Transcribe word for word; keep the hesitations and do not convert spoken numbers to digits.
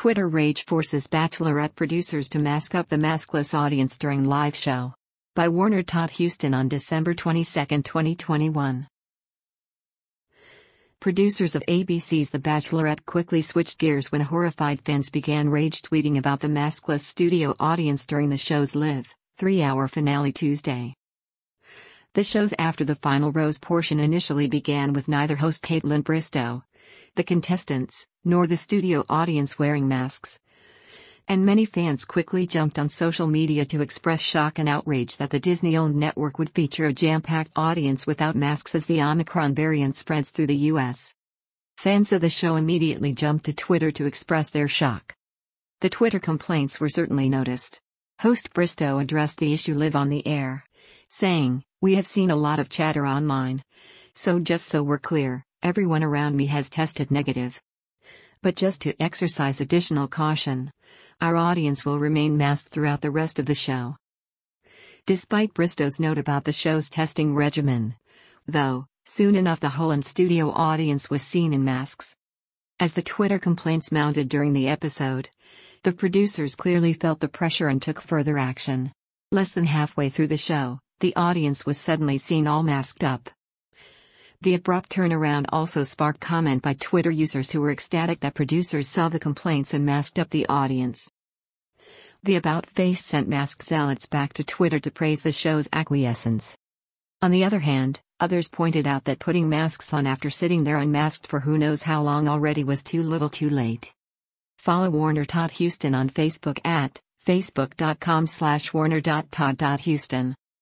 Twitter rage forces Bachelorette producers to mask up the maskless audience during live show. By Warner Todd Huston on December twenty-second, twenty twenty-one. Producers of A B C's The Bachelorette quickly switched gears when horrified fans began rage tweeting about the maskless studio audience during the show's live, three-hour finale Tuesday. The show's After the Final Rose portion initially began with neither host Kaitlyn Bristowe, the contestants, nor the studio audience wearing masks. And many fans quickly jumped on social media to express shock and outrage that the Disney-owned network would feature a jam-packed audience without masks as the Omicron variant spreads through the U S. Fans of the show immediately jumped to Twitter to express their shock. The Twitter complaints were certainly noticed. Host Bristowe addressed the issue live on the air, saying, "We have seen a lot of chatter online. So just so we're clear, everyone around me has tested negative. But just to exercise additional caution, our audience will remain masked throughout the rest of the show." Despite Bristowe's note about the show's testing regimen, though, soon enough the whole in-studio audience was seen in masks. As the Twitter complaints mounted during the episode, the producers clearly felt the pressure and took further action. Less than halfway through the show, the audience was suddenly seen all masked up. The abrupt turnaround also sparked comment by Twitter users who were ecstatic that producers saw the complaints and masked up the audience. The about-face sent masked zealots back to Twitter to praise the show's acquiescence. On the other hand, others pointed out that putting masks on after sitting there unmasked for who knows how long already was too little too late. Follow Warner Todd Huston on Facebook at facebook dot com slash warner dot todd dot huston.